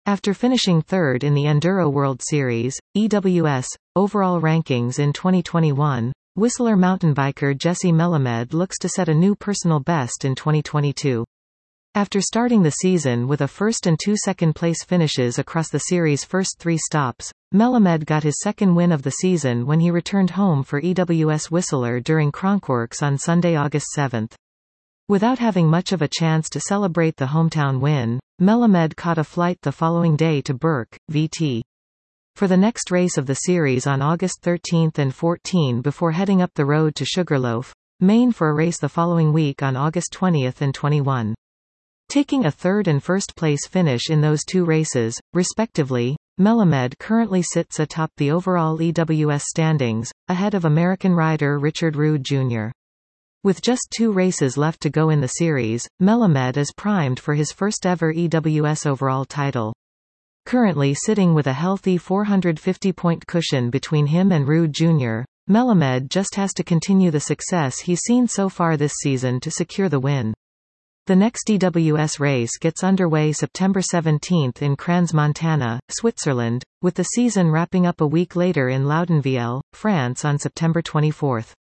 After finishing third in the Enduro World Series, EWS, overall rankings in 2021, Whistler mountain biker Jesse Melamed looks to set a new personal best in 2022. After starting the season with a first and two second-place finishes across the series' first three stops, Melamed got his second win of the season when he returned home for EWS Whistler during Kronkworks on Sunday, August 7. Without having much of a chance to celebrate the hometown win, Melamed caught a flight the following day to Burke, VT. For the next race of the series on August 13 and 14 before heading up the road to Sugarloaf, Maine for a race the following week on August 20 and 21. Taking a third and first-place finish in those two races, respectively, Melamed currently sits atop the overall EWS standings, ahead of American rider Richard Rude Jr. With just 2 races left to go in the series, Melamed is primed for his first-ever EWS overall title. Currently sitting with a healthy 450-point cushion between him and Rude Jr., Melamed just has to continue the success he's seen so far this season to secure the win. The next EWS race gets underway September 17 in Crans-Montana, Switzerland, with the season wrapping up a week later in Loudonville, France on September 24.